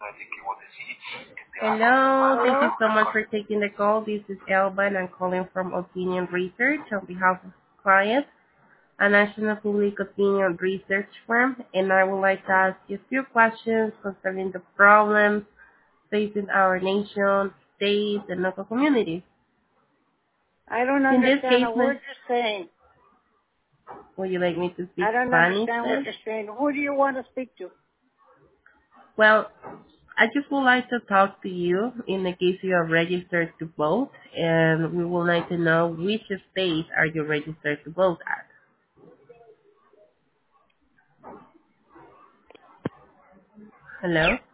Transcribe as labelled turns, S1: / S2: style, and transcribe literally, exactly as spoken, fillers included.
S1: Hello, thank you
S2: Hello?
S1: so much for taking the call. This is Elba, and I'm calling from Opinion Research on behalf of clients, a national public opinion research firm, and I would like to ask you a few questions concerning the problems facing our nation, state, and local communities.
S2: I don't
S1: In this
S2: understand
S1: case,
S2: a
S1: miss,
S2: word you're saying.
S1: would you like me to speak
S2: I don't
S1: Spanish,
S2: understand what
S1: miss?
S2: you're saying. Who do you want to speak to?
S1: Well, I just would like to talk to you in the case you are registered to vote, and we would like to know which state are you registered to vote at. Hello?